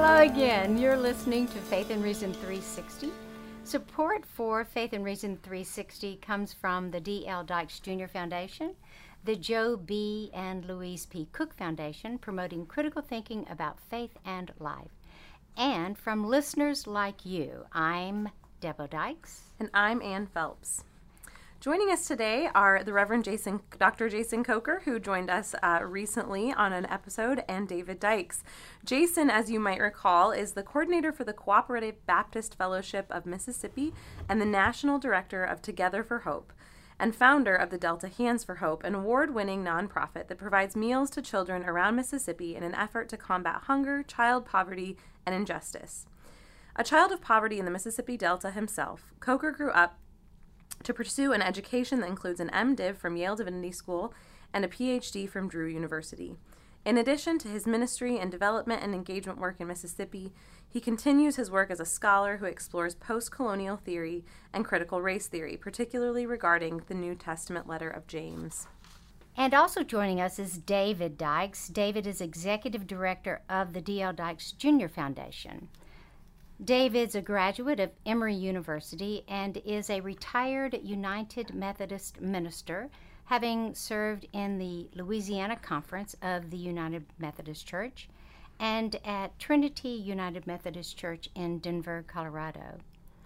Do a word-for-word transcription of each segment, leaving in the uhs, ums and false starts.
Hello again. You're listening to Faith and Reason three sixty. Support for Faith and Reason three sixty comes from the D L Dykes Junior Foundation, the Joe B. and Louise P. Cook Foundation, promoting critical thinking about faith and life, and from listeners like you. I'm Debo Dykes. And I'm Ann Phelps. Joining us today are the Reverend Jason, Doctor Jason Coker, who joined us uh, recently on an episode, and David Dykes. Jason, as you might recall, is the coordinator for the Cooperative Baptist Fellowship of Mississippi and the national director of Together for Hope, and founder of the Delta Hands for Hope, an award-winning nonprofit that provides meals to children around Mississippi in an effort to combat hunger, child poverty, and injustice. A child of poverty in the Mississippi Delta himself, Coker grew up to pursue an education that includes an MDiv from Yale Divinity School and a P H D from Drew University. In addition to his ministry and development and engagement work in Mississippi, he continues his work as a scholar who explores post-colonial theory and critical race theory, particularly regarding the New Testament letter of James. And also joining us is David Dykes. David is executive director of the D L Dykes Junior Foundation. David's a graduate of Emory University and is a retired United Methodist minister, having served in the Louisiana Conference of the United Methodist Church and at Trinity United Methodist Church in Denver, Colorado.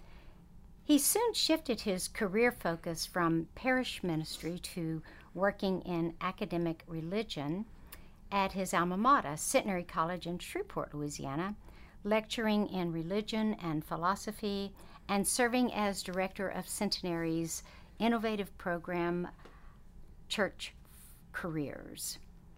He soon shifted his career focus from parish ministry to working in academic religion at his alma mater, Centenary College in Shreveport, Louisiana, lecturing in religion and philosophy, and serving as director of Centenary's innovative program, Church Careers.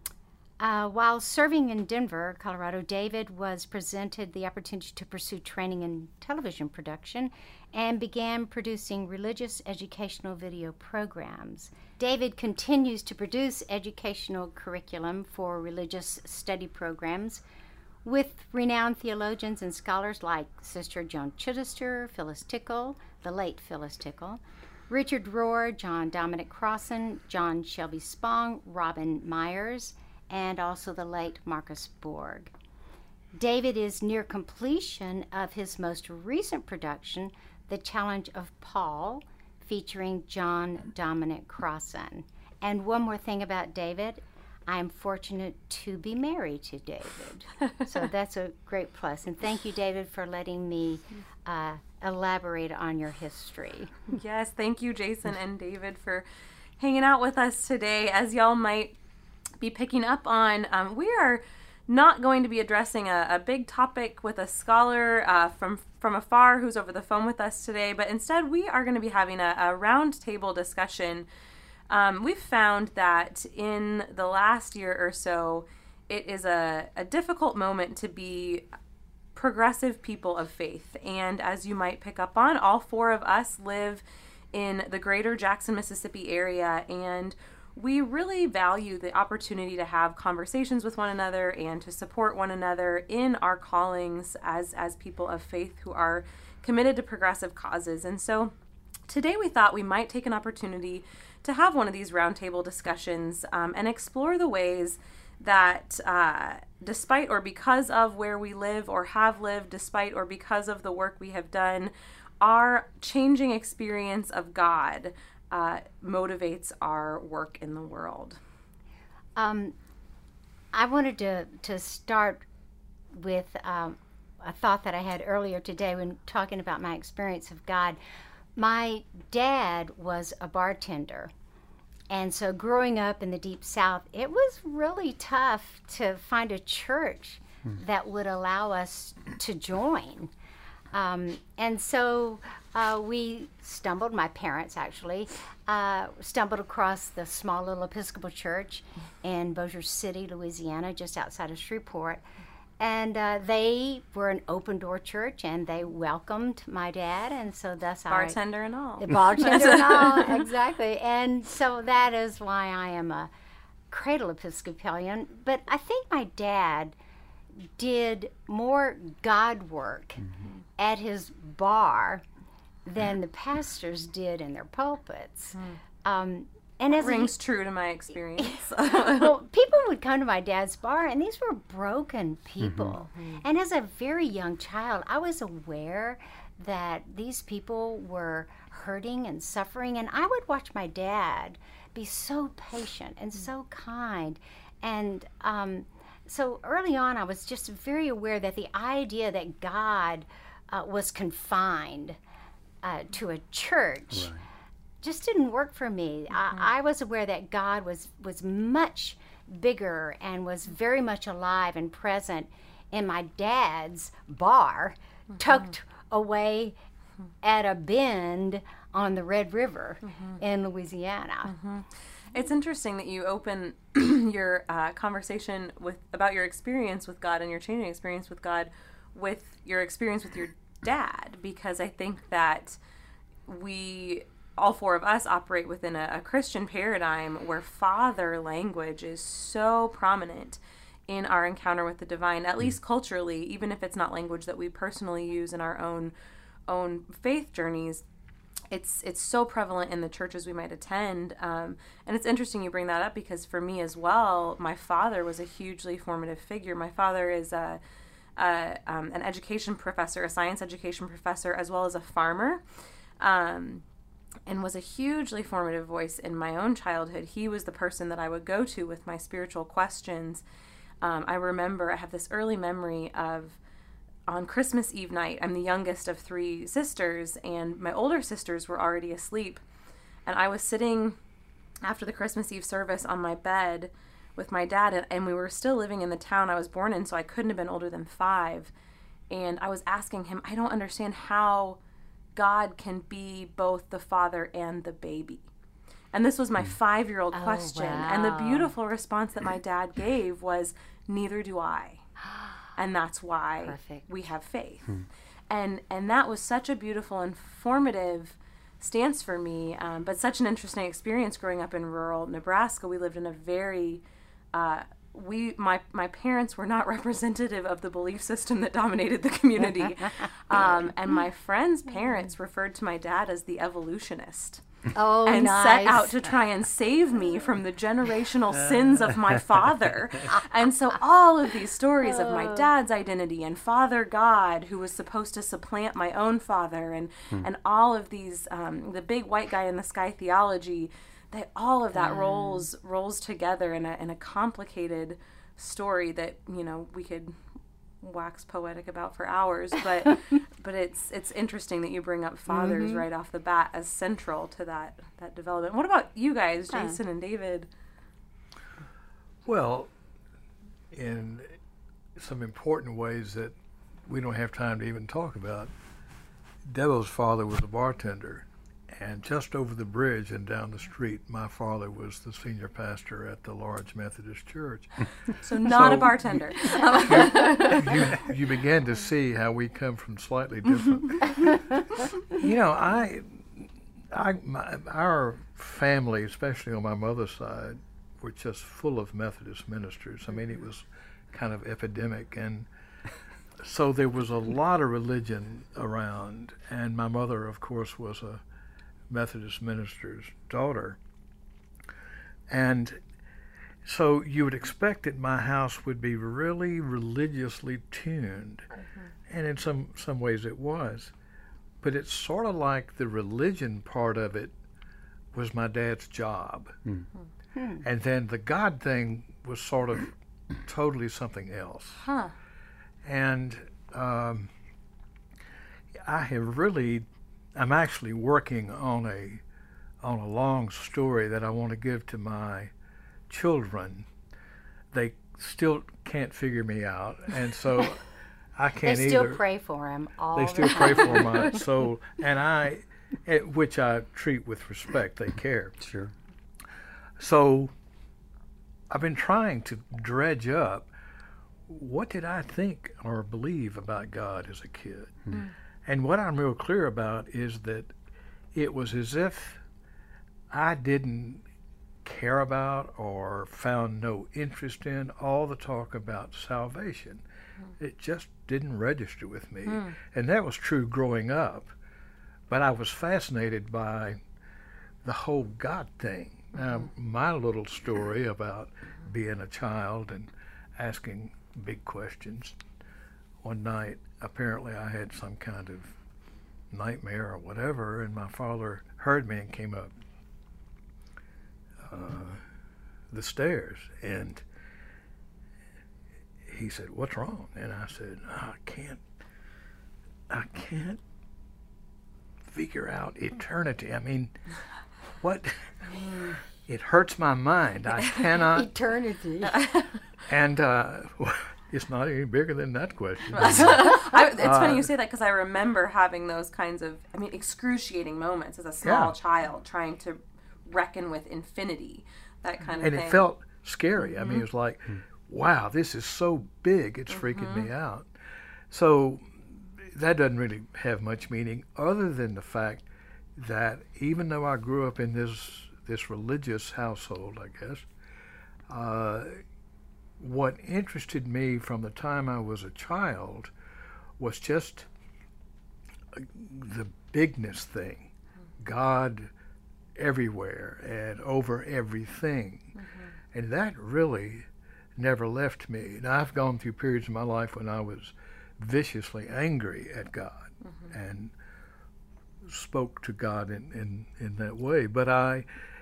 Uh, while serving in Denver, Colorado, David was presented the opportunity to pursue training in television production and began producing religious educational video programs. David continues to produce educational curriculum for religious study programs with renowned theologians and scholars like Sister Joan Chittister, Phyllis Tickle, the late Phyllis Tickle, Richard Rohr, John Dominic Crossan, John Shelby Spong, Robin Myers, and also the late Marcus Borg. David is near completion of his most recent production, The Challenge of Paul, featuring John Dominic Crossan. And one more thing about David, I'm fortunate to be married to David. So that's a great plus. And thank you, David, for letting me uh, elaborate on your history. Yes, thank you, Jason and David, for hanging out with us today. As y'all might be picking up on, um, we are not going to be addressing a, a big topic with a scholar uh, from, from afar who's over the phone with us today, but instead we are going to be having a, a roundtable discussion. Um, we've found that in the last year or so, it is a, a difficult moment to be progressive people of faith. And as you might pick up on, all four of us live in the greater Jackson, Mississippi area, and we really value the opportunity to have conversations with one another and to support one another in our callings as, as people of faith who are committed to progressive causes. And so today we thought we might take an opportunity to have one of these roundtable discussions um, and explore the ways that uh, despite or because of where we live or have lived, despite or because of the work we have done, our changing experience of God uh, motivates our work in the world. Um, I wanted to, to start with um, a thought that I had earlier today when talking about my experience of God. My dad was a bartender, and so growing up in the Deep South, it was really tough to find a church hmm. that would allow us to join. Um, and so uh, we stumbled, my parents actually, uh, stumbled across the small little Episcopal church in Bossier City, Louisiana, just outside of Shreveport. And uh, they were an open-door church, and they welcomed my dad, and so thus I... Bartender and all. The bartender and all, exactly. And so that is why I am a cradle Episcopalian. But I think my dad did more God work mm-hmm. at his bar than the pastors did in their pulpits. Mm. Um, and as rings a, true to my experience. Well, people would come to my dad's bar, and these were broken people. Mm-hmm. And as a very young child, I was aware that these people were hurting and suffering, and I would watch my dad be so patient and so kind. And um, so early on, I was just very aware that the idea that God uh, was confined uh, to a church right. just didn't work for me. Mm-hmm. I, I was aware that God was, was much bigger and was very much alive and present in my dad's bar, mm-hmm. tucked away mm-hmm. at a bend on the Red River mm-hmm. in Louisiana. Mm-hmm. It's interesting that you open your uh, conversation with about your experience with God and your changing experience with God with your experience with your dad, because I think that we, all four of us, operate within a, a Christian paradigm where father language is so prominent in our encounter with the divine, at least culturally, even if it's not language that we personally use in our own own faith journeys. It's it's so prevalent in the churches we might attend. Um, and it's interesting you bring that up, because for me as well, my father was a hugely formative figure. My father is a, a um, an education professor, a science education professor, as well as a farmer, um, and was a hugely formative voice in my own childhood. He was the person that I would go to with my spiritual questions. Um, I remember, I have this early memory of on Christmas Eve night. I'm the youngest of three sisters, and my older sisters were already asleep. And I was sitting after the Christmas Eve service on my bed with my dad, and, and we were still living in the town I was born in, so I couldn't have been older than five. And I was asking him, I don't understand how God can be both the father and the baby. And this was my five-year-old oh, question. Wow. And the beautiful response that my dad gave was, neither do I. And that's why Perfect. we have faith. Hmm. And and that was such a beautiful, informative stance for me, um, but such an interesting experience growing up in rural Nebraska. We lived in a very, uh, we my my parents were not representative of the belief system that dominated the community. um, and my friends' parents referred to my dad as the evolutionist. Oh, and nice. set out to try and save me from the generational sins of my father. And so all of these stories of my dad's identity and Father God, who was supposed to supplant my own father, and, hmm. and all of these, um, the big white guy in the sky theology, that all of that um. rolls rolls together in a in a complicated story that, you know, we could wax poetic about for hours, but but it's it's interesting that you bring up fathers mm-hmm. right off the bat as central to that that development. What about you guys, Jason huh. and David? Well, in some important ways that we don't have time to even talk about, Devo's father was a bartender, and just over the bridge and down the street, my father was the senior pastor at the large Methodist church. So not so a bartender. You, you, you begin to see how we come from slightly different. You know, I, I, my, our family, especially on my mother's side, were just full of Methodist ministers. I mean, it was kind of epidemic, and so there was a lot of religion around. And my mother, of course, was a Methodist minister's daughter. And so you would expect that my house would be really religiously tuned. Mm-hmm. And in some, some ways it was. But it's sort of like the religion part of it was my dad's job. Mm-hmm. And then the God thing was sort of totally something else. Huh. And um, I have really I'm actually working on a on a long story that I want to give to my children. They still can't figure me out, and so I can't they still either. pray for him all They the still time. pray for my soul, and I, at which I treat with respect. They care. Sure. So I've been trying to dredge up what did I think or believe about God as a kid. Mm. And what I'm real clear about is that it was as if I didn't care about or found no interest in all the talk about salvation. Mm. It just didn't register with me. Mm. And that was true growing up. But I was fascinated by the whole God thing. Now, my little story about being a child and asking big questions. One night, apparently I had some kind of nightmare or whatever, and my father heard me and came up uh, the stairs, and he said, "What's wrong?" And I said, "I can't, I can't figure out eternity. I mean, what?" It hurts my mind. I cannot. Eternity. And uh, it's not any bigger than that question. I, it's Uh, funny you say that because I remember having those kinds of, I mean, excruciating moments as a small Yeah. child trying to reckon with infinity, that kind of And thing. it felt scary. I mean, it was like, wow, this is so big, it's freaking me out. So that doesn't really have much meaning other than the fact that even though I grew up in this this religious household, I guess, uh, what interested me from the time I was a child was just the bigness thing, God everywhere and over everything. Mm-hmm. And that really never left me. Now, I've gone through periods in my life when I was viciously angry at God mm-hmm. and spoke to God in, in, in that way. But I,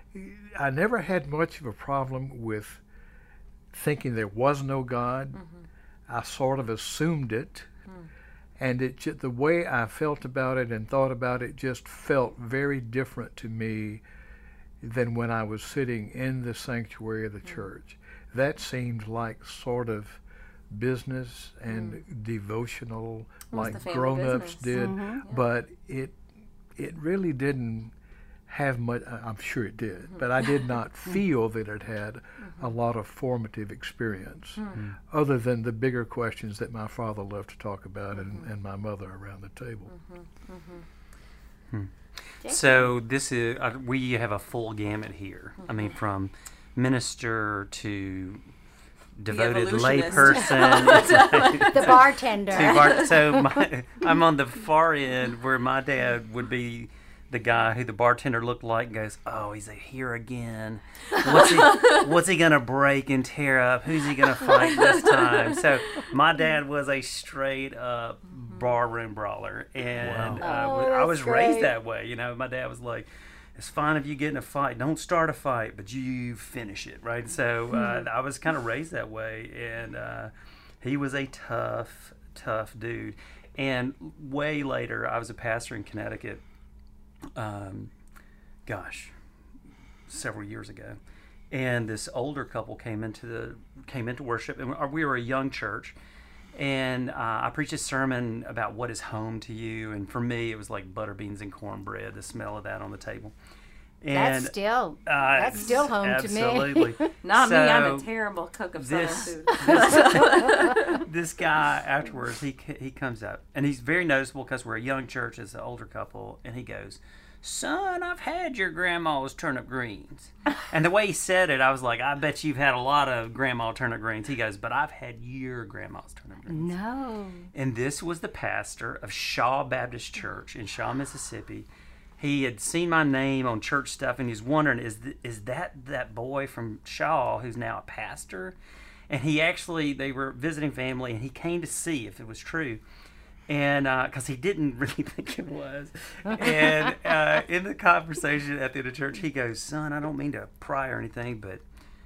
I never had much of a problem with thinking there was no God. Mm-hmm. I sort of assumed it. Mm. And it ju- the way I felt about it and thought about it just felt very different to me than when I was sitting in the sanctuary of the mm. church. That seemed like sort of business and mm. devotional, like grown-ups did. Mm-hmm. Yeah. But it it really didn't have much. I'm sure it did, mm-hmm. but I did not feel that it had mm-hmm. a lot of formative experience, mm-hmm. other than the bigger questions that my father loved to talk about mm-hmm. and, and my mother around the table. Mm-hmm. Mm-hmm. Hmm. So this is uh, we have a full gamut here. Mm-hmm. I mean, from minister to devoted layperson, the bartender. to bar- so my, I'm on the far end where my dad would be the guy who the bartender looked like and goes, "Oh, he's here again. What's he, what's he going to break and tear up? Who's he going to fight this time?" So my dad was a straight up barroom brawler. And wow. uh, oh, I was great. raised that way. You know, my dad was like, "It's fine if you get in a fight. Don't start a fight, but you finish it," right? So uh, I was kind of raised that way. And uh, he was a tough, tough dude. And way later, I was a pastor in Connecticut. Um, gosh, several years ago, and this older couple came into the came into worship, and we were a young church, and uh, I preached a sermon about what is home to you, and for me, it was like butter beans and cornbread, the smell of that on the table. And that's still uh, that's still home absolutely. to me. Not so me. I'm a terrible cook of southern this, food. this, this guy afterwards, he he comes up, and he's very noticeable because we're a young church as an older couple, and he goes, "Son, I've had your grandma's turnip greens." And the way he said it, I was like, "I bet you've had a lot of grandma turnip greens." He goes, "But I've had your grandma's turnip greens." No. And this was the pastor of Shaw Baptist Church in Shaw, Mississippi. He had seen my name on church stuff, and he's wondering, is th- is that that boy from Shaw who's now a pastor? And he actually, they were visiting family, and he came to see if it was true. And because uh, he didn't really think it was. And uh, in the conversation at the end of church, he goes, "Son, I don't mean to pry or anything, but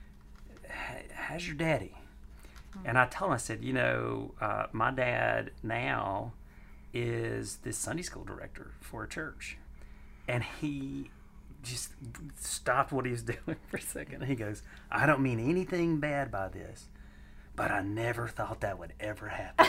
how's your daddy?" And I told him, I said, you know, uh, my dad now is the Sunday school director for a church. And he just stopped what he was doing for a second. He goes, "I don't mean anything bad by this, but I never thought that would ever happen."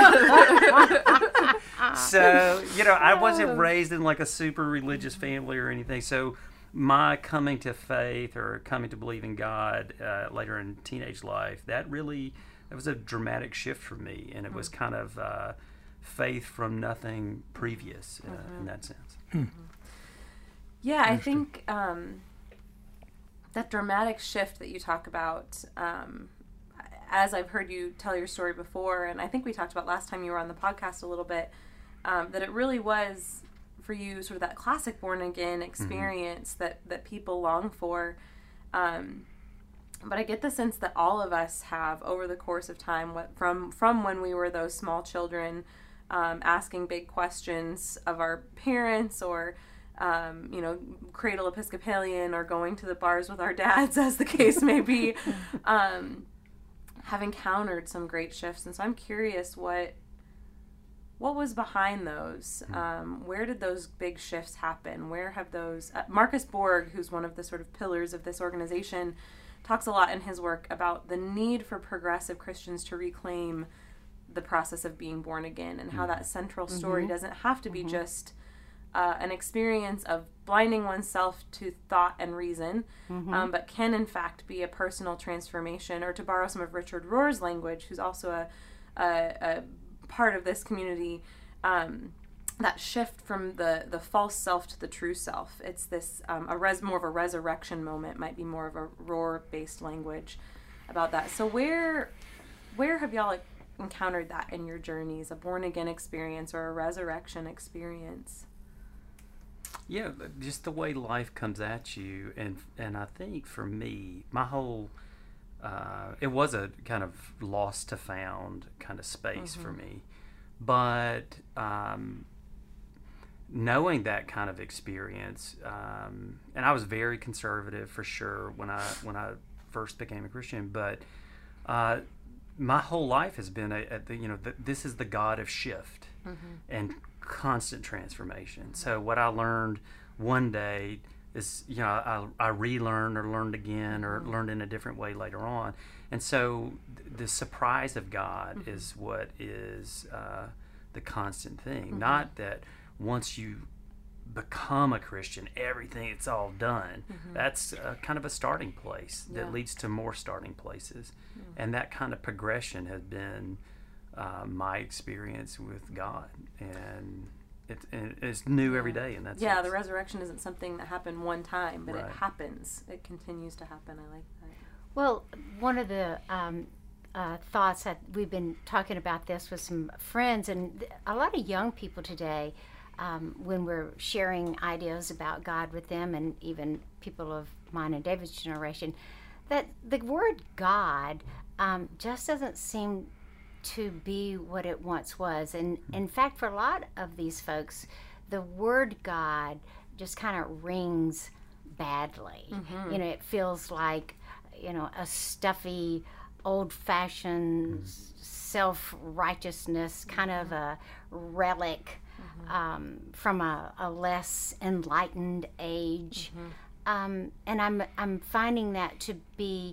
So, you know, I wasn't raised in like a super religious family or anything. So my coming to faith or coming to believe in God uh, later in teenage life, that really, that was a dramatic shift for me. And it was kind of uh, faith from nothing previous uh, mm-hmm. in that sense. Mm-hmm. Yeah, I think um, that dramatic shift that you talk about, um, as I've heard you tell your story before, and I think we talked about last time you were on the podcast a little bit, um, that it really was for you sort of that classic born again experience mm-hmm. that, that people long for. Um, but I get the sense that all of us have, over the course of time, what, from from when we were those small children, um, asking big questions of our parents, or um, you know, cradle Episcopalian, or going to the bars with our dads, as the case may be, um, have encountered some great shifts. And so I'm curious what what was behind those. Um, where did those big shifts happen? Where have those... Uh, Marcus Borg, who's one of the sort of pillars of this organization, talks a lot in his work about the need for progressive Christians to reclaim the process of being born again, and how that central story mm-hmm. doesn't have to be mm-hmm. just uh, an experience of blinding oneself to thought and reason, mm-hmm. um, but can in fact be a personal transformation. Or to borrow some of Richard Rohr's language, who's also a, a, a part of this community, um, that shift from the, the false self to the true self. It's this, um, a res, more of a resurrection moment, might be more of a Rohr-based language about that. So where where have y'all encountered that in your journeys, a born-again experience or a resurrection experience? Yeah, just the way life comes at you. And, and I think for me, my whole... Uh, it was a kind of lost to found kind of space mm-hmm. for me. But... Um, knowing that kind of experience, um, and I was very conservative for sure when I when I first became a Christian, but uh, my whole life has been a, a the, you know the, this is the God of shift mm-hmm. and constant transformation. Mm-hmm. So what I learned one day is, you know, I, I relearned or learned again or mm-hmm. learned in a different way later on, and so th- the surprise of God mm-hmm. is what is uh, the constant thing, mm-hmm. not that once you become a Christian, everything, it's all done. Mm-hmm. That's uh, kind of a starting place that yeah. leads to more starting places. Mm-hmm. And that kind of progression has been uh, my experience with God. And it, it's new every day. And that's yeah, the resurrection isn't something that happened one time, but right. it happens. It continues to happen. I like that. Well, one of the um, uh, thoughts that we've been talking about this with some friends, and a lot of young people today, Um, when we're sharing ideas about God with them, and even people of mine and David's generation, that the word God um, just doesn't seem to be what it once was. And in fact, for a lot of these folks, the word God just kind of rings badly. Mm-hmm. You know, it feels like, you know, a stuffy, old-fashioned mm-hmm. self-righteousness, kind of a relic Um, from a, a less enlightened age, mm-hmm. um, and I'm I'm finding that to be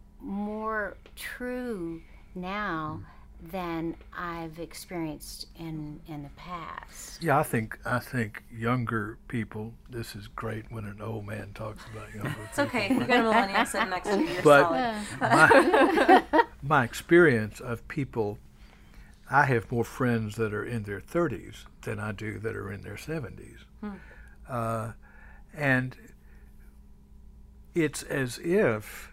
more true now mm. than I've experienced in in the past. Yeah, I think I think younger people. This is great when an old man talks about younger it's people. It's okay. You've got a millennial sitting next to you. You're but solid. my, my experience of people. I have more friends that are in their thirties than I do that are in their seventies. Hmm. Uh, and it's as if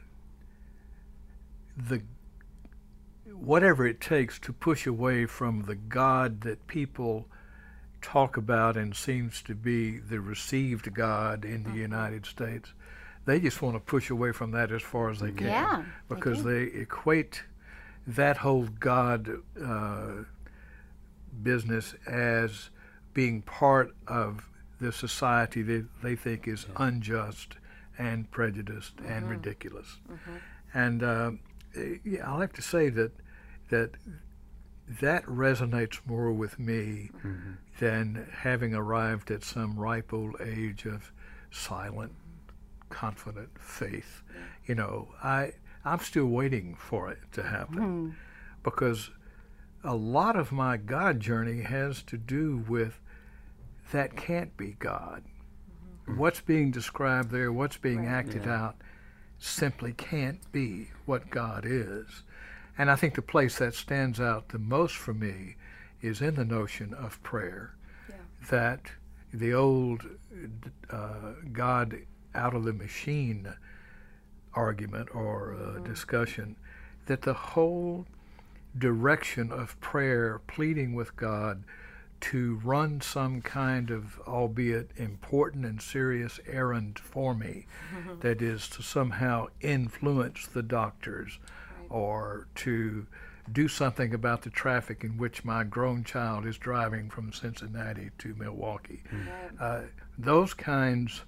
the whatever it takes to push away from the God that people talk about and seems to be the received God in the mm-hmm. United States, they just want to push away from that as far as they can. Yeah, because they, they equate that whole God uh, business as being part of the society that they think is yeah. unjust and prejudiced mm-hmm. and ridiculous. Mm-hmm. And uh, yeah, I'll have to say that that that resonates more with me mm-hmm. than having arrived at some ripe old age of silent, confident faith. Yeah. You know, I I'm still waiting for it to happen mm. because a lot of my God journey has to do with that can't be God. Mm-hmm. What's being described there, what's being right. acted yeah. out, simply can't be what God is. And I think the place that stands out the most for me is in the notion of prayer. Yeah. That the old uh, God out of the machine argument or uh, mm-hmm. discussion, that the whole direction of prayer, pleading with God to run some kind of, albeit important and serious, errand for me. Mm-hmm. That is to somehow influence the doctors, right. or to do something about the traffic in which my grown child is driving from Cincinnati to Milwaukee. Mm-hmm. Uh, those kinds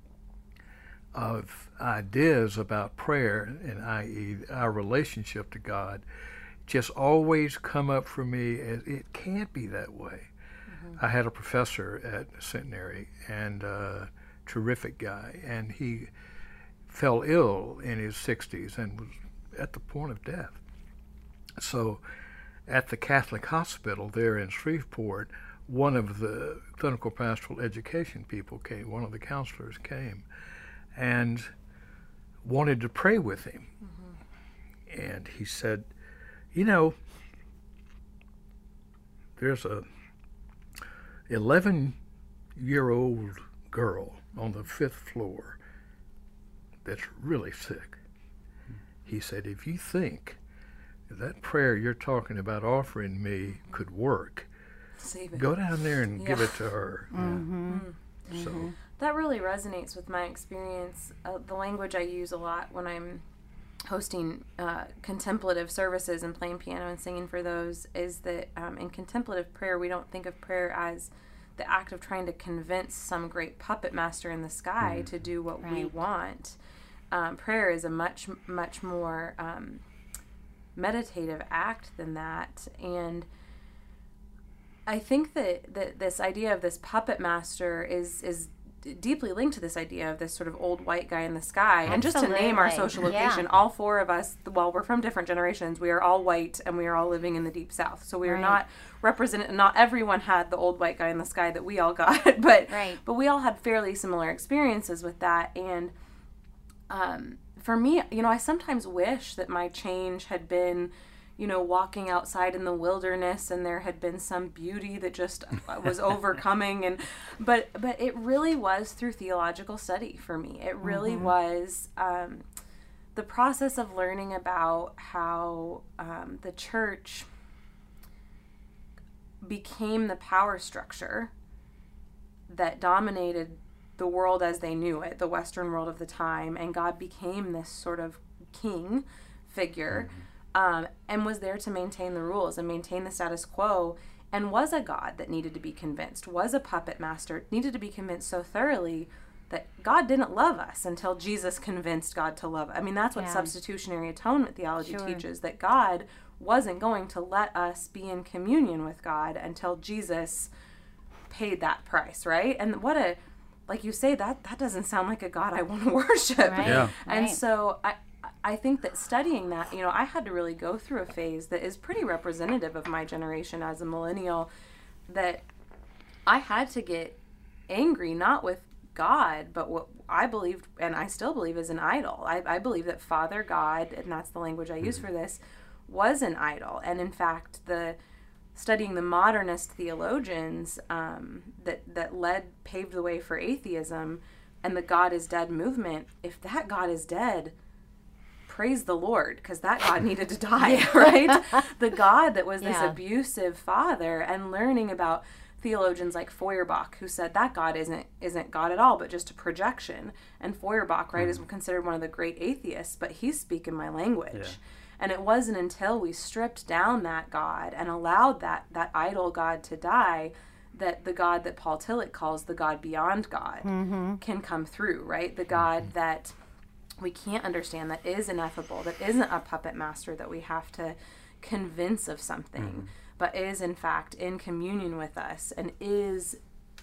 of ideas about prayer, and that is our relationship to God, just always come up for me as it can't be that way. Mm-hmm. I had a professor at Centenary, and a terrific guy, and he fell ill in his sixties and was at the point of death. So at the Catholic hospital there in Shreveport, one of the clinical pastoral education people came, one of the counselors came, and wanted to pray with him. Mm-hmm. And he said, you know, there's a eleven-year-old girl on the fifth floor that's really sick. He said, if you think that prayer you're talking about offering me could work, Save it. Go down there and yeah. give it to her. Mm-hmm. Mm-hmm. So that really resonates with my experience. Uh, the language I use a lot when I'm hosting uh, contemplative services and playing piano and singing for those is that um, in contemplative prayer, we don't think of prayer as the act of trying to convince some great puppet master in the sky mm-hmm. to do what right. we want. Um, prayer is a much, much more um, meditative act than that. And I think that, that this idea of this puppet master is is deeply linked to this idea of this sort of old white guy in the sky. Absolutely. And just to name our social location, yeah. all four of us, while we're from different generations, we are all white and we are all living in the Deep South. So we are right. not represented, not everyone had the old white guy in the sky that we all got, but right. but we all had fairly similar experiences with that. And um, for me, you know, I sometimes wish that my change had been, you know, walking outside in the wilderness and there had been some beauty that just was overcoming. And but but it really was through theological study for me. It really mm-hmm. was um, the process of learning about how um, the church became the power structure that dominated the world as they knew it, the Western world of the time, and God became this sort of king figure. Mm-hmm. Um, and was there to maintain the rules and maintain the status quo, and was a God that needed to be convinced, was a puppet master, needed to be convinced so thoroughly that God didn't love us until Jesus convinced God to love us. I mean, that's what yeah. substitutionary atonement theology sure. teaches, that God wasn't going to let us be in communion with God until Jesus paid that price, right? And what a, like you say, that, that doesn't sound like a God I want to worship. Right. Yeah. And right. so I, I think that studying that, you know, I had to really go through a phase that is pretty representative of my generation as a millennial, that I had to get angry, not with God, but what I believed, and I still believe, is an idol. I, I believe that Father God, and that's the language I use for this, was an idol. And in fact, the studying the modernist theologians um, that, that led, paved the way for atheism and the God is dead movement, if that God is dead, praise the Lord, because that God needed to die, right? The God that was this yeah. abusive father, and learning about theologians like Feuerbach, who said that God isn't isn't God at all, but just a projection. And Feuerbach, right, is considered one of the great atheists, but he's speaking my language. Yeah. And it wasn't until we stripped down that God and allowed that that idol God to die that the God that Paul Tillich calls the God beyond God mm-hmm. can come through, right? The God that we can't understand, that is ineffable, that isn't a puppet master that we have to convince of something, mm-hmm. but is in fact in communion with us and is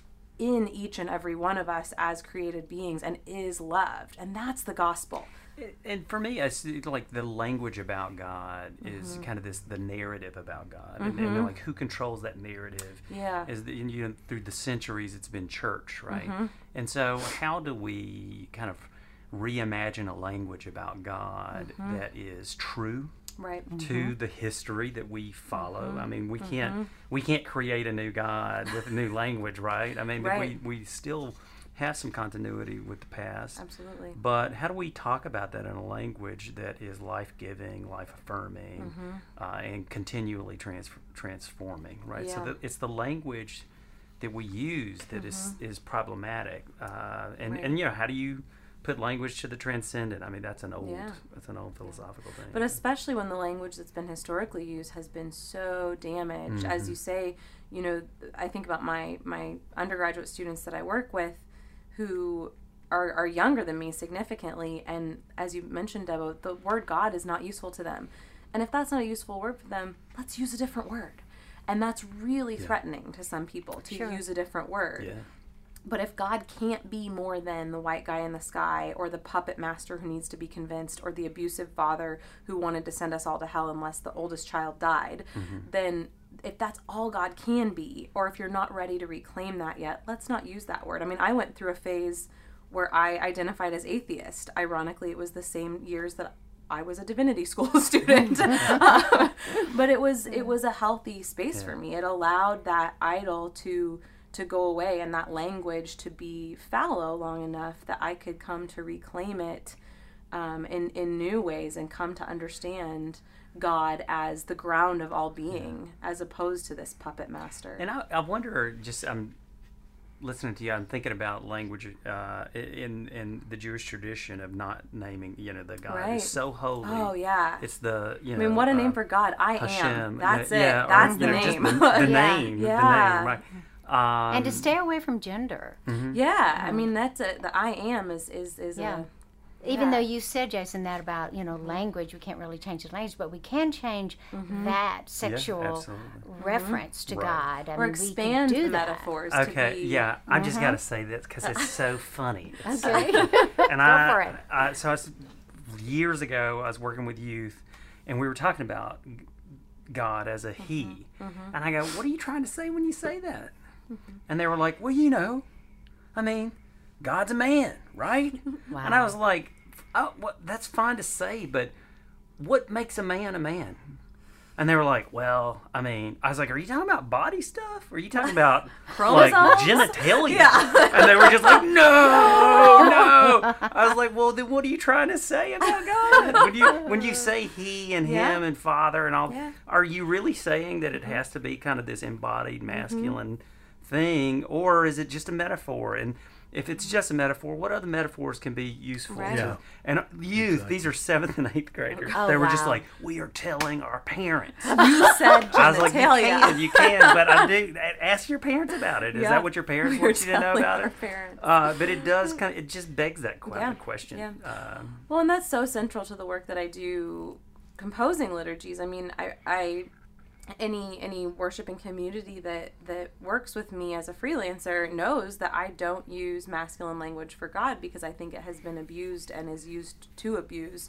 in each and every one of us as created beings and is loved. And that's the gospel. And for me, it's like the language about God is mm-hmm. kind of this, the narrative about God. Mm-hmm. And, and like who controls that narrative? Yeah. Is the, you know, through the centuries, it's been church, right? Mm-hmm. And so how do we kind of reimagine a language about God mm-hmm. that is true right to mm-hmm. the history that we follow? Mm-hmm. I mean, we mm-hmm. can't we can't create a new God with a new language, right? I mean, right. we we still have some continuity with the past. Absolutely. But how do we talk about that in a language that is life-giving, life-affirming, mm-hmm. uh, and continually trans- transforming, right? Yeah. So the, it's the language that we use that mm-hmm. is, is problematic. Uh, and, right. and, you know, how do you put language to the transcendent? I mean, that's an old, yeah. that's an old philosophical thing. But especially when the language that's been historically used has been so damaged. Mm-hmm. As you say, you know, I think about my, my undergraduate students that I work with who are, are younger than me significantly, and as you mentioned, Debo, the word God is not useful to them. And if that's not a useful word for them, let's use a different word. And that's really yeah. threatening to some people, to sure. use a different word. Yeah. But if God can't be more than the white guy in the sky, or the puppet master who needs to be convinced, or the abusive father who wanted to send us all to hell unless the oldest child died, mm-hmm. then if that's all God can be, or if you're not ready to reclaim that yet, let's not use that word. I mean, I went through a phase where I identified as atheist. Ironically, it was the same years that I was a divinity school student. uh, but it was it was a healthy space yeah. for me. It allowed that idol to to go away and that language to be fallow long enough that I could come to reclaim it um, in, in new ways and come to understand God as the ground of all being, yeah. as opposed to this puppet master. And I, I wonder, just I'm listening to you, I'm thinking about language uh, in in the Jewish tradition of not naming, you know, the God right. is so holy. Oh yeah, it's the you know. I mean, what a uh, name for God! I Hashem, am. That's you know, it. Yeah, That's or, the know, name. Just the, the yeah. name. Yeah. The name. Right. Um, and to stay away from gender. Mm-hmm. Yeah, mm-hmm. I mean that's a, the I am is is is yeah. a. Even yeah. though you said, Jason, that about, you know, language, we can't really change the language, but we can change mm-hmm. that sexual yeah, reference to right. God. I or mean, expand we can do the that. metaphors. Okay, to be, yeah, I mm-hmm. just got to say this because it's so funny. It's, okay. and I, Go for it. I, so I was, years ago, I was working with youth, and we were talking about God as a He. Mm-hmm. And I go, what are you trying to say when you say that? Mm-hmm. And they were like, well, you know, I mean, God's a man, right? Wow. And I was like, oh, well, that's fine to say, but what makes a man a man? And they were like, well, I mean, I was like, are you talking about body stuff? Or are you talking about like genitalia? Yeah. And they were just like, no, no. I was like, well, then what are you trying to say about God? When you when you say he and yeah. him and father and all, yeah. are you really saying that it has to be kind of this embodied masculine mm-hmm. thing, or is it just a metaphor? And if it's just a metaphor, what other metaphors can be useful? Right. Yeah. And youth, exactly. these are seventh and eighth graders. Oh, they were wow. just like, we are telling our parents. You said genitalia. I was like, you can, you can, but I do. Ask your parents about it. Is yeah. that what your parents We're want you to know about our it? Parents. Uh, but it does kind of, it just begs that que- yeah. question. Yeah. Um, well, and that's so central to the work that I do composing liturgies. I mean, I, I any any worshiping community that that works with me as a freelancer knows that I don't use masculine language for God because I think it has been abused and is used to abuse,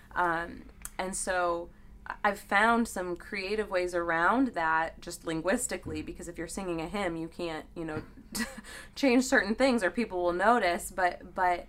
um, and so I've found some creative ways around that just linguistically, because if you're singing a hymn you can't you know change certain things or people will notice, but but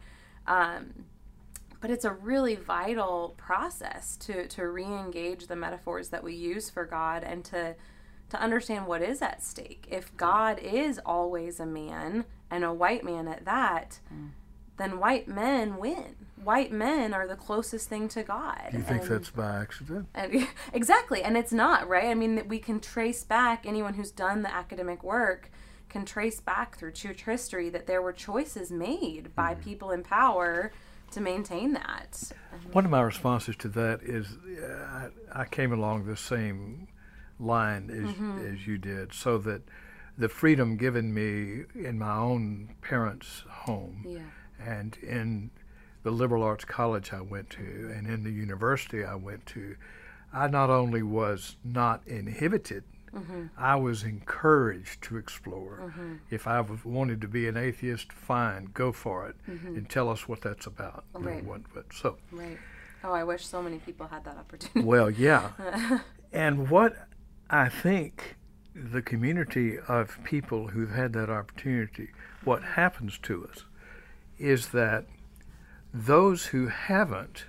um, But it's a really vital process to, to re-engage the metaphors that we use for God and to to understand what is at stake. If God is always a man, and a white man at that, mm. then white men win. White men are the closest thing to God. Do you think and, that's by accident? And, exactly, and it's not, right? I mean, we can trace back, anyone who's done the academic work can trace back through church history that there were choices made by mm. people in power to maintain that. One of my responses to that is uh, I, I came along the same line as, mm-hmm. as you did, so that the freedom given me in my own parents' home yeah. and in the liberal arts college I went to and in the university I went to, I not only was not inhibited, mm-hmm. I was encouraged to explore. Mm-hmm. If I was, wanted to be an atheist, fine, go for it, mm-hmm. and tell us what that's about. Right. You know, what, what, so. Right. Oh, I wish so many people had that opportunity. Well, yeah. And what I think the community of people who've had that opportunity, what happens to us is that those who haven't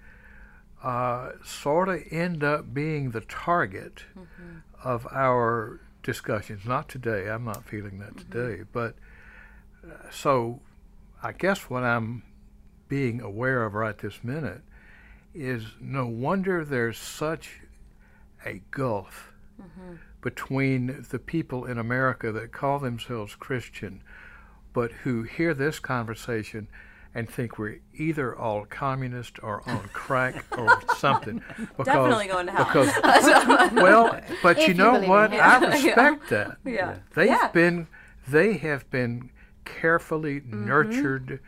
uh, sort of end up being the target mm-hmm. of our discussions. Not today. I'm not feeling that mm-hmm. today. But uh, so I guess what I'm being aware of right this minute is no wonder there's such a gulf mm-hmm. between the people in America that call themselves Christian, but who hear this conversation and think we're either all communist or on crack or something. Because, Definitely going to hell. Because, well, but If you you know believe what? in I hell. respect that. Yeah. They've Yeah. been, they have been carefully Mm-hmm. nurtured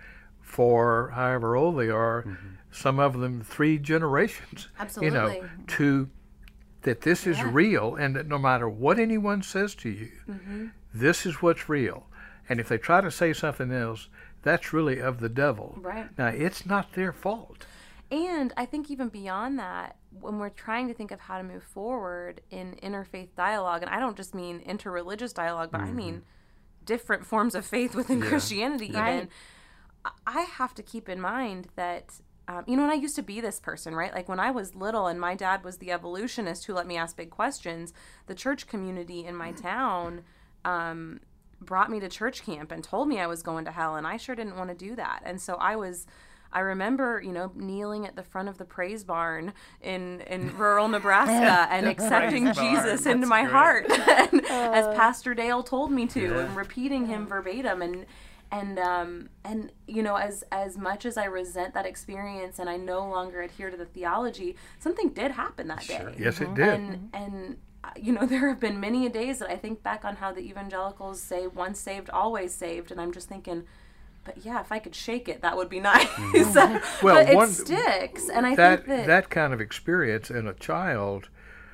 for however old they are. Mm-hmm. Some of them three generations. You know, Absolutely. to that this is Yeah. real, and that no matter what anyone says to you, Mm-hmm. this is what's real. And if they try to say something else, that's really of the devil. Right. Now, it's not their fault. And I think even beyond that, when we're trying to think of how to move forward in interfaith dialogue, and I don't just mean interreligious dialogue, but Mm-hmm. I mean different forms of faith within Yeah. Christianity even, Right. I- I have to keep in mind that, um, you know, and I used to be this person, right? Like when I was little and my dad was the evolutionist who let me ask big questions, the church community in my town um, brought me to church camp and told me I was going to hell, and I sure didn't want to do that. And so I was... I remember, you know, kneeling at the front of the praise barn in, in rural Nebraska and accepting Praise barn, Jesus into that's my great. heart, and, as Pastor Dale told me to, Yeah. and repeating him verbatim. And and um, and you know, as as much as I resent that experience and I no longer adhere to the theology, something did happen that Sure. day. Yes, it did. And and uh, you know, there have been many a days that I think back on how the evangelicals say once saved, always saved, and I'm just thinking, but yeah, if I could shake it, that would be nice. Well, but it one- sticks, and I that, think that, that kind of experience in a child,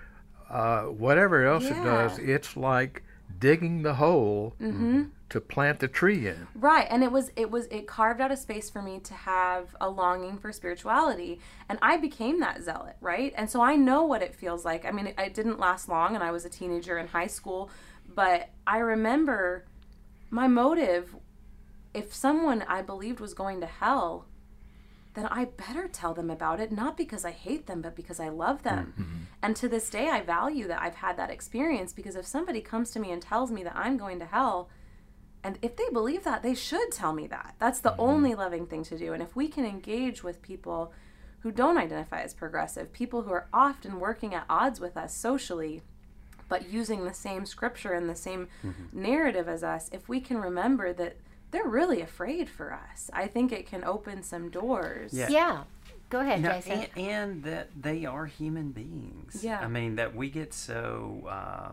uh, whatever else it Yeah. does, it's like digging the hole Mm-hmm. to plant the tree in. right, and it was it was it carved out a space for me to have a longing for spirituality, and I became that zealot, right? And so I know what it feels like. I mean, it, it didn't last long, and I was a teenager in high school, but I remember my motive. If someone I believed was going to hell, then I better tell them about it, not because I hate them, but because I love them. Mm-hmm. And to this day, I value that I've had that experience, because if somebody comes to me and tells me that I'm going to hell, and if they believe that, they should tell me that. That's the Mm-hmm. only loving thing to do. And if we can engage with people who don't identify as progressive, people who are often working at odds with us socially, but using the same scripture and the same Mm-hmm. narrative as us, if we can remember that they're really afraid for us, I think it can open some doors. Yeah. Yeah. Go ahead, No, Jason. and, and that they are human beings. Yeah. I mean, that we get so uh,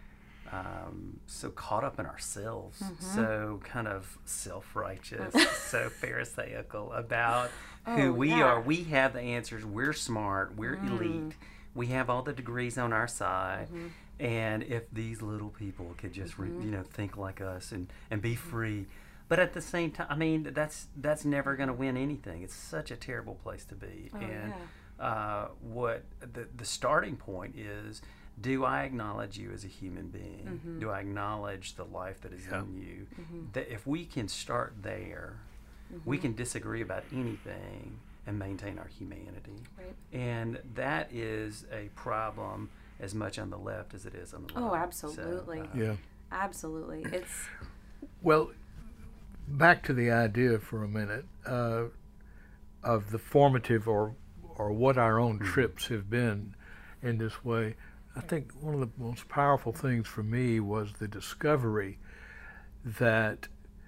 um, so caught up in ourselves, Mm-hmm. so kind of self-righteous, so pharisaical about Oh, who we yeah. are. We have the answers. We're smart. We're Mm. elite. We have all the degrees on our side. Mm-hmm. And if these little people could just, re, you know, think like us and, and be free. But at the same time, I mean, that's that's never going to win anything. It's such a terrible place to be. Oh, and uh, what the the starting point is: do I acknowledge you as a human being? Mm-hmm. Do I acknowledge the life that is Yeah. in you? That if we can start there, we Mm-hmm. can disagree about anything and maintain our humanity. Right. And that is a problem as much on the left as it is on the right. Oh, So, absolutely. uh, Yeah. Absolutely. It's Well, back to the idea for a minute uh, of the formative or or what our own trips have been in this way. I think one of the most powerful things for me was the discovery that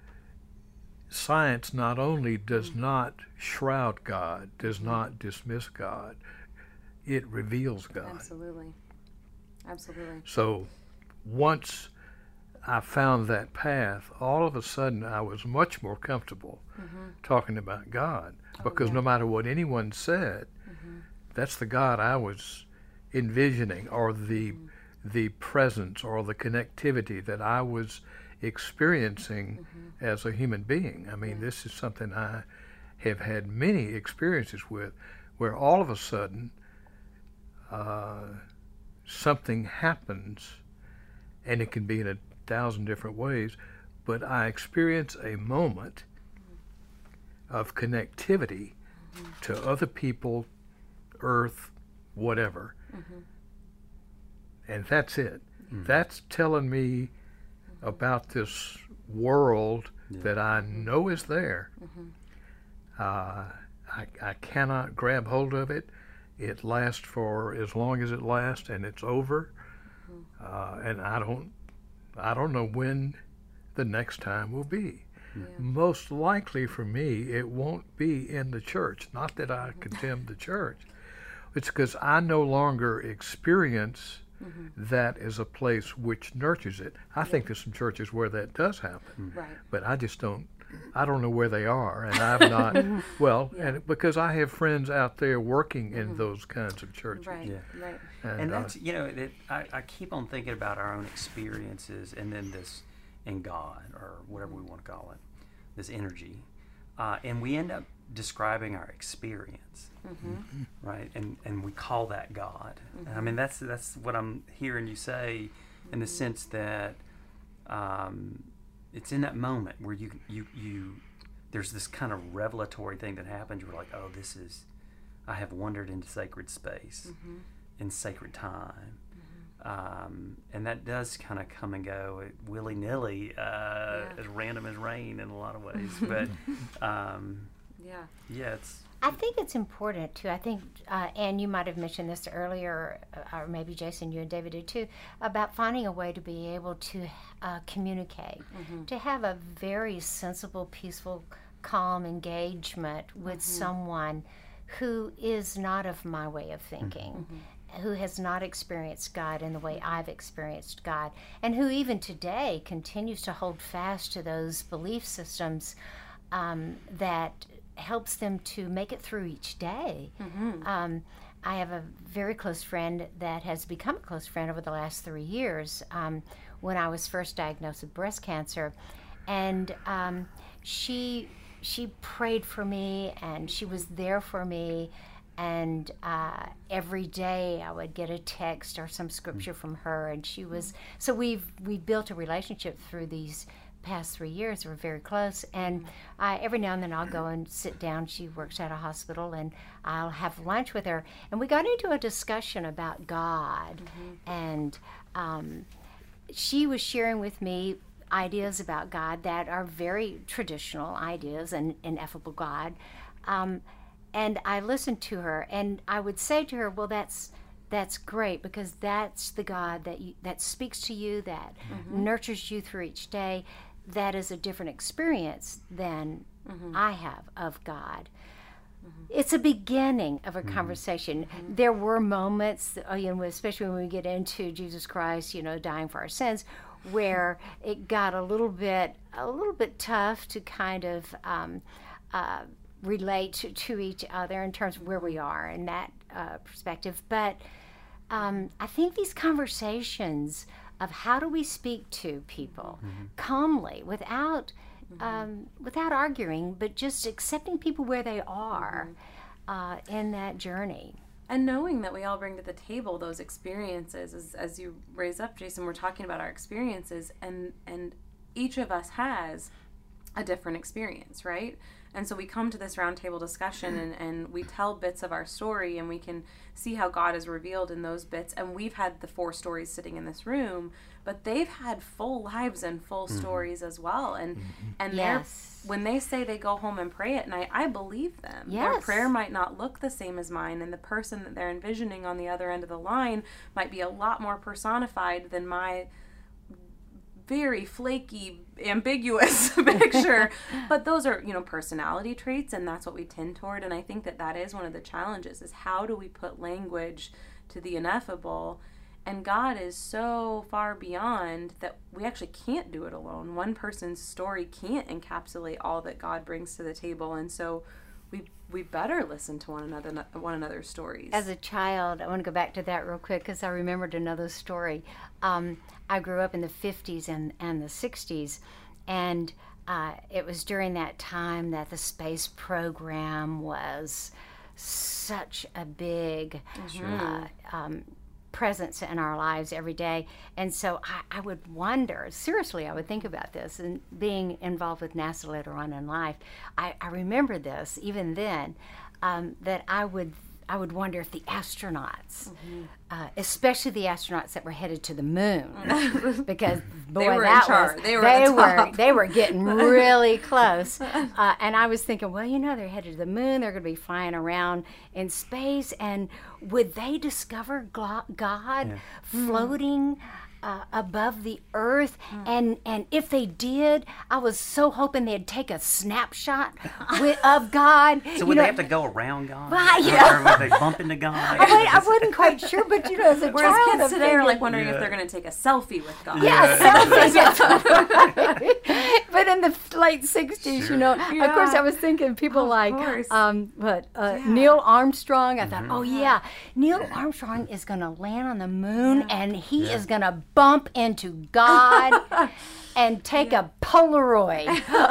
science not only does not shroud God, does not dismiss God, it reveals God. absolutely. Absolutely. So once I found that path, all of a sudden I was much more comfortable talking about God, because yeah. no matter what anyone said, that's the God I was envisioning, or the the presence or the connectivity that I was experiencing as a human being. I mean, this is something I have had many experiences with, where all of a sudden uh, something happens, and it can be in a thousand different ways, but I experience a moment of connectivity to other people, earth, whatever. And that's it. That's telling me about this world Yeah. that I know is there. Mm-hmm. Uh, I, I cannot grab hold of it. It lasts for as long as it lasts, and it's over. Mm-hmm. Uh, and I don't, I don't know when the next time will be. Yeah. Most likely for me, it won't be in the church. Not that I condemn the church. It's because I no longer experience mm-hmm. that as a place which nurtures it. I yeah. think there's some churches where that does happen, right. but I just don't. I don't know where they are, and I've not. well, yeah. and because I have friends out there working in mm-hmm. those kinds of churches. Right. Yeah. Right. And, and that's uh, you know, it, I, I keep on thinking about our own experiences, and then this in God, or whatever we want to call it, this energy, uh, and we end up describing our experience, mm-hmm. right? And and we call that God. Mm-hmm. I mean, that's that's what I'm hearing you say, in the sense that um, it's in that moment where you you you there's this kind of revelatory thing that happens. You're like, oh, this is, I have wandered into sacred space, mm-hmm. in sacred time. Um, and that does kind of come and go willy nilly, uh, yeah. as random as rain in a lot of ways. But um, yeah, yeah, it's. I think it's important too. I think, uh, Anne, you might have mentioned this earlier, or maybe Jason, you and David did too, about finding a way to be able to uh, communicate, mm-hmm. to have a very sensible, peaceful, calm engagement with mm-hmm. someone who is not of my way of thinking. Mm-hmm. Who has not experienced God in the way I've experienced God, and who even today continues to hold fast to those belief systems um, that helps them to make it through each day. Mm-hmm. Um, I have a very close friend that has become a close friend over the last three years um, when I was first diagnosed with breast cancer, and um, she she prayed for me, and she was there for me. And uh, every day I would get a text or some scripture from her, and she was so we've we built a relationship through these past three years. We're very close, and I, every now and then I'll go and sit down. She works at a hospital, and I'll have lunch with her. And we got into a discussion about God, mm-hmm. and um, she was sharing with me ideas about God that are very traditional ideas, and ineffable God. Um, And I listened to her, and I would say to her, well, that's that's great, because that's the God that you, that speaks to you, that mm-hmm. nurtures you through each day. That is a different experience than mm-hmm. I have of God. Mm-hmm. It's a beginning of a mm-hmm. conversation. Mm-hmm. There were moments, you know, especially when we get into Jesus Christ, you know, dying for our sins, where it got a little bit a little bit tough to kind of um, uh, relate to, to each other in terms of where we are in that uh, perspective. But um, I think these conversations of how do we speak to people mm-hmm. calmly, without mm-hmm. um, without arguing, but just accepting people where they are mm-hmm. uh, in that journey. And knowing that we all bring to the table those experiences, as, as you raise up, Jason, we're talking about our experiences, and, and each of us has a different experience, right? And so we come to this roundtable discussion, and, and we tell bits of our story, and we can see how God is revealed in those bits. And we've had the four stories sitting in this room, but they've had full lives and full mm-hmm. stories as well. And mm-hmm. and yes. they're, when they say they go home and pray at night, I believe them. Yes. Their prayer might not look the same as mine, and the person that they're envisioning on the other end of the line might be a lot more personified than my very flaky, ambiguous picture. But those are, you know, personality traits, and that's what we tend toward. And I think that that is one of the challenges, is how do we put language to the ineffable? And God is so far beyond that we actually can't do it alone. One person's story can't encapsulate all that God brings to the table, and so we we better listen to one another one another's stories. As a child, I want to go back to that real quick, because I remembered another story. Um, I grew up in the fifties and, and the sixties, and uh, it was during that time that the space program was such a big mm-hmm. uh, um, presence in our lives every day. And so I, I would wonder, seriously, I would think about this, and being involved with NASA later on in life, I, I remember this even then, um, that I would I would wonder if the astronauts, mm-hmm. uh, especially the astronauts that were headed to the moon, because boy, they were that in charge. was they were they at the were top. they were getting really close. Uh, and I was thinking, well, you know, they're headed to the moon. They're going to be flying around in space, and would they discover glo- God Yeah. floating Uh, above the earth? Mm. and and if they did, I was so hoping they'd take a snapshot with, of God. So you would know, they have to go around God? Right, yeah. Or would they bump into God? I, wait, I wasn't quite sure, but you know, as a Whereas child, kids I'm today are thinking, like wondering Yeah. if they're going to take a selfie with God. yeah, selfies, that's right. But in the late sixties, Sure. you know, Yeah. of course, I was thinking people Of like course. um, what uh, Yeah. Neil Armstrong. I thought, Mhm. oh yeah, Neil Armstrong is going to land on the moon, Yeah. and he Yeah. is going to bump into God and take a Polaroid.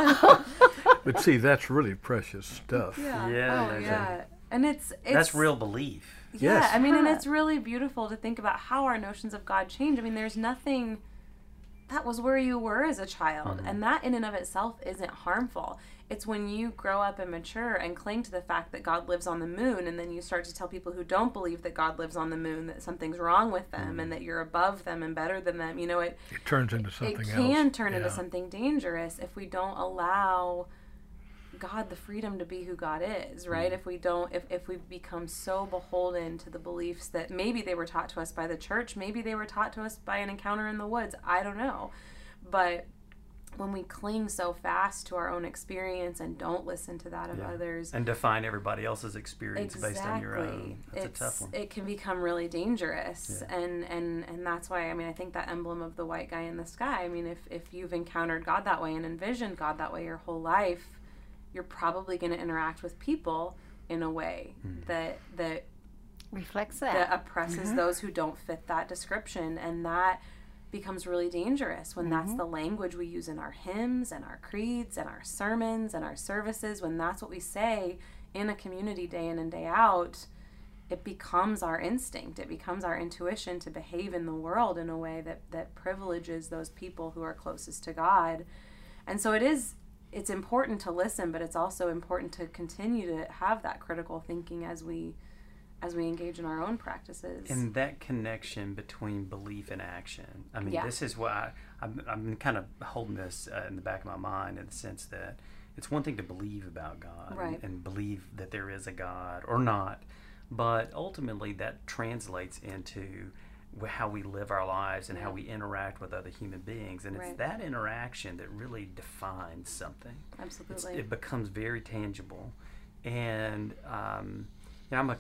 But see, that's really precious stuff. Yeah. Yeah, Oh, that's yeah. And it's, it's That's real belief. Yeah, Yes. I mean, and Huh. it's really beautiful to think about how our notions of God change. I mean, there's nothing that was where you were as a child, Mhm. and that in and of itself isn't harmful. It's when you grow up and mature and cling to the fact that God lives on the moon, and then you start to tell people who don't believe that God lives on the moon that something's wrong with them and that you're above them and better than them. You know, it It turns into something it else. can turn into Yeah. something dangerous if we don't allow God the freedom to be who God is, right? If we don't, if, if we become so beholden to the beliefs that maybe they were taught to us by the church, maybe they were taught to us by an encounter in the woods, I don't know. But when we cling so fast to our own experience and don't listen to that of Yeah. others, And define everybody else's experience exactly, based on your own. That's it's, a tough one. it can become really dangerous. Yeah. And, and, and that's why, I mean, I think that emblem of the white guy in the sky, I mean, if, if you've encountered God that way and envisioned God that way your whole life, you're probably going to interact with people in a way Mm. that that Reflects that that. oppresses Mhm. those who don't fit that description, and that becomes really dangerous when that's Mhm. the language we use in our hymns and our creeds and our sermons and our services. When that's what we say in a community day in and day out, it becomes our instinct, it becomes our intuition to behave in the world in a way that that privileges those people who are closest to God. And so it is it's important to listen, but it's also important to continue to have that critical thinking as we as we engage in our own practices. And that connection between belief and action. I mean, Yeah. this is why I'm, I'm kind of holding this uh, in the back of my mind in the sense that it's one thing to believe about God Right. and, and believe that there is a God or not, but ultimately that translates into wh- how we live our lives and how we interact with other human beings. And it's Right. that interaction that really defines something. It's, Absolutely. it becomes very tangible. And um, you know, I'm a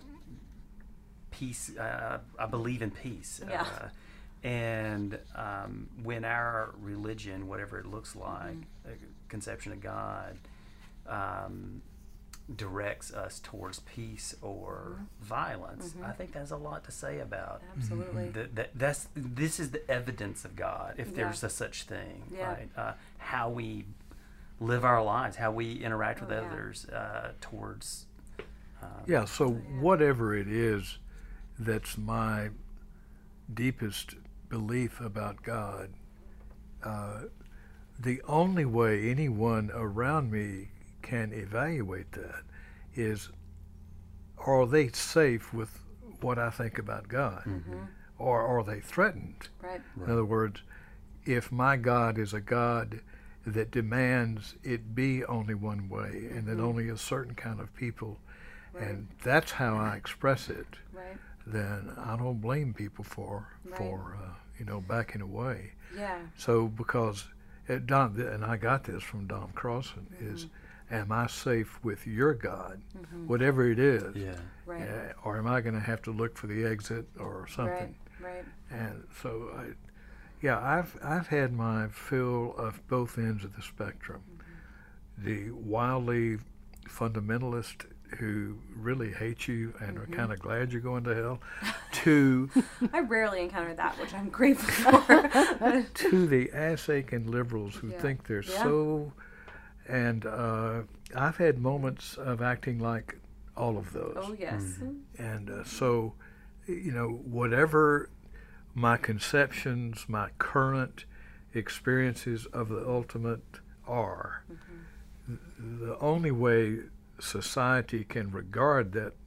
peace, uh, I believe in peace. Yeah. Uh, and um, when our religion, whatever it looks like, Mm-hmm. a conception of God, um, directs us towards peace or violence, Mhm. I think that's a lot to say about Absolutely. that, that that's this is the evidence of God, if Yeah. there's a such thing, Yeah. right? Uh, how we live our lives, how we interact with Oh, yeah. others uh, towards. Uh, Yeah, so whatever it is that's my deepest belief about God, uh, the only way anyone around me can evaluate that is, are they safe with what I think about God? Mm-hmm. Or are they threatened? Right. In other words, if my God is a God that demands it be only one way and that Mhm. only a certain kind of people, Right. and that's how I express it, Right. then I don't blame people for Right. for uh, you know backing away. Yeah. So because it, Don, and I got this from Don Crossan, is am I safe with your God, Mm-hmm. whatever it is, yeah. Right. uh, or am I going to have to look for the exit or something? Right. Right. And so, I, yeah, I've I've had my fill of both ends of the spectrum. Mm-hmm. The wildly fundamentalist who really hate you and Mm-hmm. are kind of glad you're going to hell, to I rarely encounter that, which I'm grateful for. to the ass-aching liberals who Yeah. think they're Yeah. so. And uh, I've had moments of acting like all of those. Oh yes. Mm-hmm. And uh, so, you know, whatever my conceptions, my current experiences of the ultimate are, Mm-hmm. th- the only way society can regard that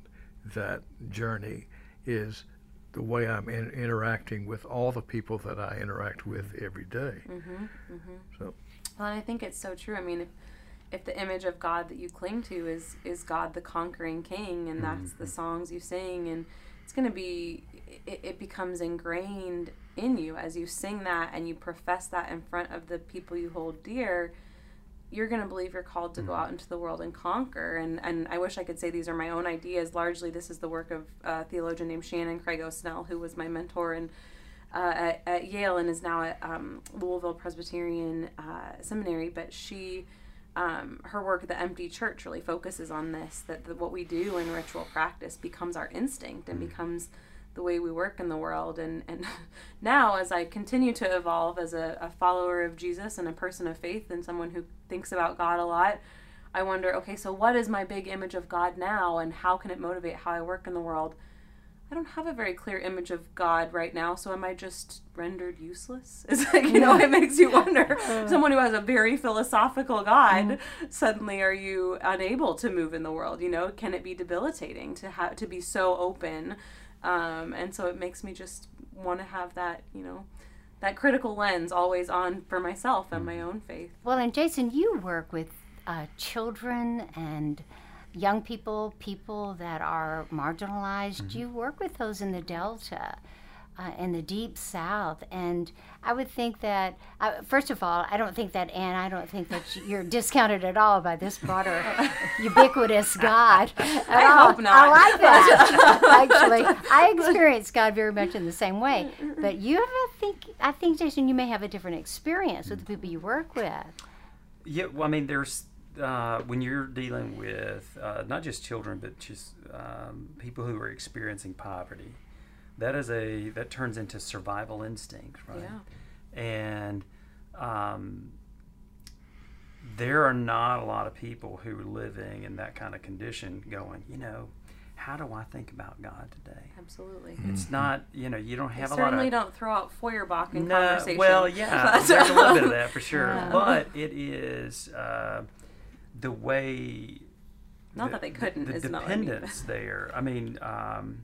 that journey is the way I'm in, interacting with all the people that I interact with every day. Mm-hmm, mm-hmm. So, well, and I think it's so true. I mean, if if the image of God that you cling to is is God the conquering King, and that's mm-hmm. the songs you sing, and it's going to be, it, it becomes ingrained in you as you sing that and you profess that in front of the people you hold dear. You're going to believe you're called to go out into the world and conquer. And, and I wish I could say these are my own ideas. Largely, this is the work of a theologian named Shannon Craig O'Snell, who was my mentor and uh, at, at Yale and is now at um, Louisville Presbyterian uh, Seminary. But she, um, her work, The Empty Church, really focuses on this, that the, what we do in ritual practice becomes our instinct and becomes the way we work in the world. And, and now, as I continue to evolve as a, a follower of Jesus and a person of faith and someone who thinks about God a lot, I wonder, okay, so what is my big image of God now, and how can it motivate how I work in the world? I don't have a very clear image of God right now, so am I just rendered useless? It's like, you know, it makes you wonder. Someone who has a very philosophical God, mm. suddenly are you unable to move in the world? You know, can it be debilitating to have to be so open? Um, and so it makes me just want to have that, you know, that critical lens always on for myself and my own faith. Well, and Jason, you work with uh, children and young people, people that are marginalized. Mm-hmm. You work with those in the Delta, uh, in the Deep South. And I would think that, uh, first of all, I don't think that, Anne, I don't think that you're discounted at all by this broader, ubiquitous God. I all. hope not. I like that. Actually, I experience God very much in the same way. But you have, I think, I think, Jason, you may have a different experience with the people you work with. Yeah, well, I mean, there's, uh, when you're dealing with uh, not just children, but just um, people who are experiencing poverty, that is a that turns into survival instinct, right? Yeah. And um, there are not a lot of people who are living in that kind of condition going, you know, how do I think about God today? Absolutely. It's mm-hmm. not, you know, you don't have you a lot of... certainly don't throw out Feuerbach in no, conversation. Well, yeah, there's a little bit of that for sure. Yeah. But it is uh, the way... Not the, that they couldn't. The, the is dependence not what I mean. there. I mean... Um,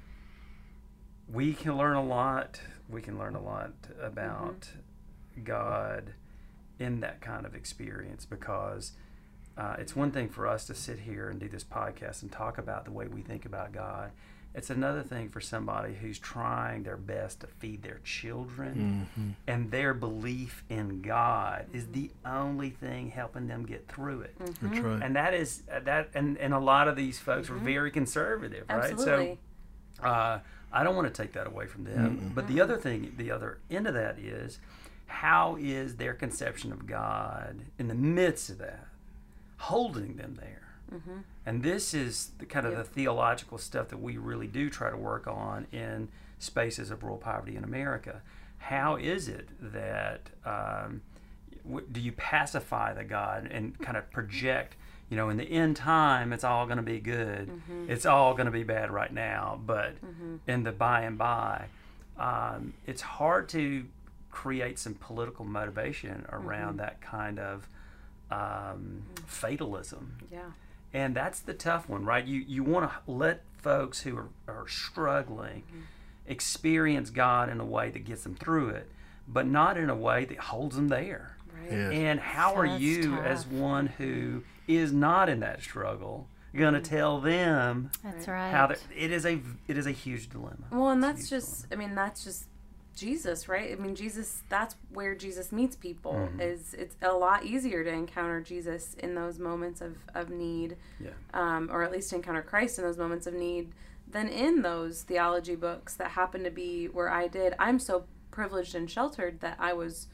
we can learn a lot. We can learn a lot about mm-hmm. God in that kind of experience, because uh, it's one thing for us to sit here and do this podcast and talk about the way we think about God. It's another thing for somebody who's trying their best to feed their children, mm-hmm. and their belief in God is the only thing helping them get through it. Mm-hmm. That's right. And that is that. And, and a lot of these folks mm-hmm. are very conservative, right? Absolutely. So. Uh, I don't want to take that away from them. Mm-hmm. But the other thing, the other end of that is, how is their conception of God in the midst of that, holding them there? Mm-hmm. And this is the kind of yep. the theological stuff that we really do try to work on in spaces of rural poverty in America. How is it that, um, w- do you pacify the God and kind of project, you know, in the end time, it's all going to be good. Mm-hmm. It's all going to be bad right now. But mm-hmm. in the by and by, um, it's hard to create some political motivation around mm-hmm. that kind of um, mm-hmm. fatalism. Yeah. And that's the tough one, right? You you want to let folks who are, are struggling mm-hmm. experience God in a way that gets them through it, but not in a way that holds them there. Right. Yes. And how So are that's you, tough. as one who is not in that struggle, going to tell them That's right. how that it is a it is a huge dilemma. Well, and It's a that's huge just, dilemma. I mean, that's just Jesus, right? I mean, Jesus, that's where Jesus meets people. Mm-hmm. Is it's a lot easier to encounter Jesus in those moments of, of need, Yeah. um, or at least to encounter Christ in those moments of need, than in those theology books that happen to be where I did. I'm so privileged and sheltered that I was,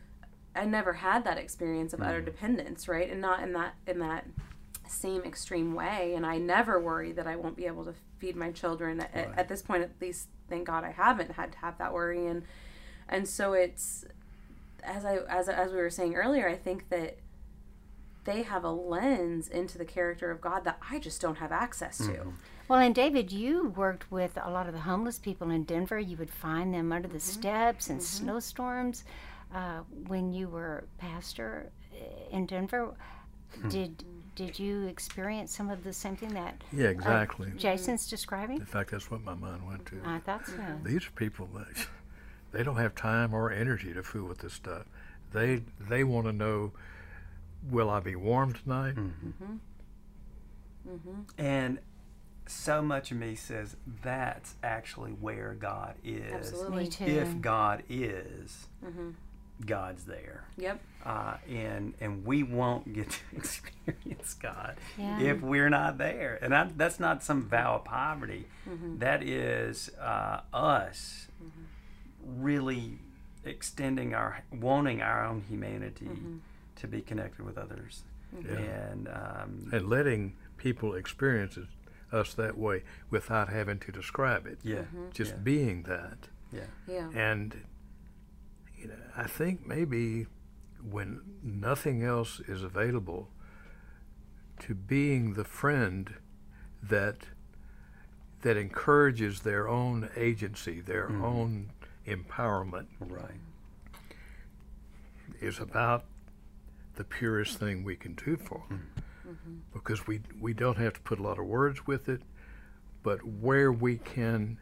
I never had that experience of Mm-hmm. utter dependence, right? And not in that in that same extreme way. And I never worry that I won't be able to feed my children. At, Right. at this point, at least, thank God I haven't had to have that worry. And and so it's, as I as as we were saying earlier, I think that they have a lens into the character of God that I just don't have access to. Mm-hmm. Well, and David, you worked with a lot of the homeless people in Denver. You would find them under the Mm-hmm. steps in Mm-hmm. snowstorms uh, when you were pastor in Denver. Did did you experience some of the same thing that Yeah, exactly. uh, Jason's describing? In fact, that's what my mind went to. I thought so. These are people that they don't have time or energy to fool with this stuff. They they want to know, will I be warm tonight? Mm-hmm. Mm-hmm. And so much of me says that's actually where God is. Absolutely. Me too. If God is, Mm-hmm. God's there. Yep. Uh, and and we won't get to experience God Yeah. if we're not there. And I, that's not some vow of poverty. Mm-hmm. That is uh, us really extending our, wanting our own humanity Mm-hmm. to be connected with others. Yeah. And um, And letting people experience it, us that way without having to describe it. yeah, Just yeah. being that. yeah, Yeah. And you know, I think maybe when nothing else is available, to being the friend that that encourages their own agency, their Mhm. own empowerment, right. is about the purest thing we can do for them. Mm-hmm. Because we we don't have to put a lot of words with it, but where we can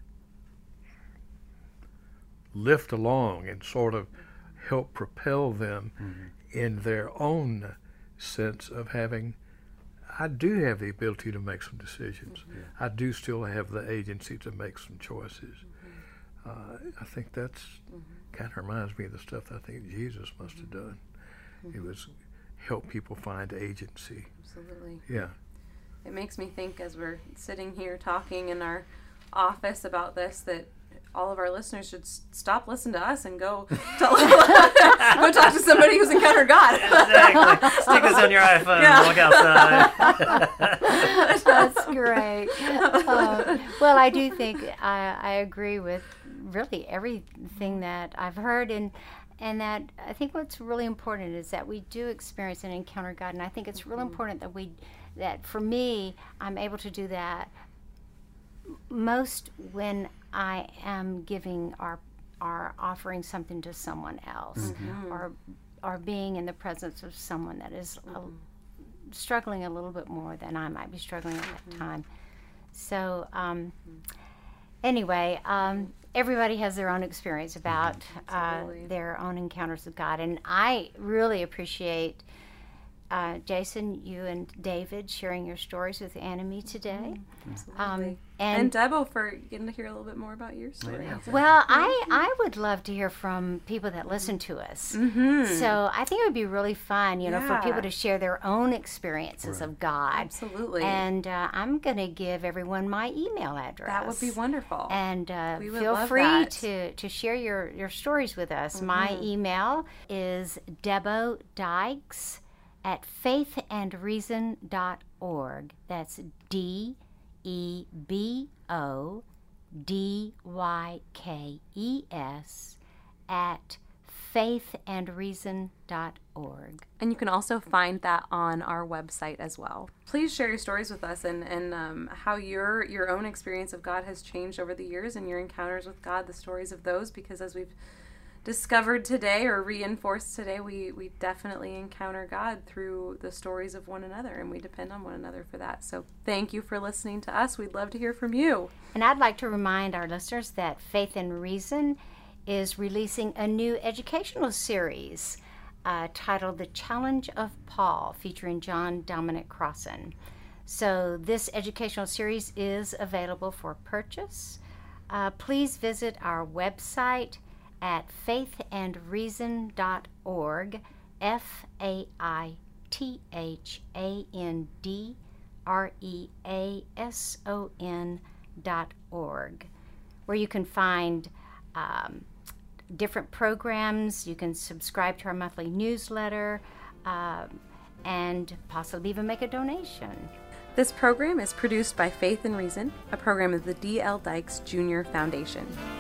lift along and sort of help propel them Mm-hmm. in their own sense of having, I do have the ability to make some decisions. Mm-hmm. I do still have the agency to make some choices. Uh, I think that's kind of reminds me of the stuff that I think Jesus must have done. It was help people find agency. Absolutely. Yeah. It makes me think as we're sitting here talking in our office about this that all of our listeners should s- stop listening to us and go tell, go talk to somebody who's encountered God. Exactly. Stick this on your iPhone Yeah. and walk outside. That's great. Uh, well, I do think I, I agree with really everything that I've heard, and and that I think what's really important is that we do experience and encounter God, and I think it's really important that we, that for me, I'm able to do that most when I am giving or or offering something to someone else, or or being in the presence of someone that is a, struggling a little bit more than I might be struggling at that time. So um, anyway, um, everybody has their own experience about uh, Absolutely. their own encounters with God, and I really appreciate uh, Jason, you and David sharing your stories with Anna and me today. Absolutely. Um, and and Debo for getting to hear a little bit more about your story. Yeah. well, I, I would love to hear from people that listen to us. Mm-hmm. So I think it would be really fun, you know, for Yeah. people to share their own experiences of God. Absolutely. And uh, I'm going to give everyone my email address. that would be wonderful. And uh, We would feel love free that. to, to share your, your stories with us. My email is Debo Dykes at faith and reason dot org. That's D E B O D Y K E S at faith and reason dot org. And you can also find that on our website as well. Please share your stories with us and, and um, how your your own experience of God has changed over the years and your encounters with God, the stories of those, because as we've discovered today or reinforced today, we, we definitely encounter God through the stories of one another, and we depend on one another for that. So thank you for listening to us. We'd love to hear from you. And I'd like to remind our listeners that Faith and Reason is releasing a new educational series uh, titled The Challenge of Paul, featuring John Dominic Crossan. So this educational series is available for purchase. Uh, please visit our website at faith and reason dot org, F A I T H A N D R E A S O N dot org, where you can find um, different programs. You can subscribe to our monthly newsletter, um, and possibly even make a donation. This program is produced by Faith and Reason, a program of the D L Dykes Junior Foundation.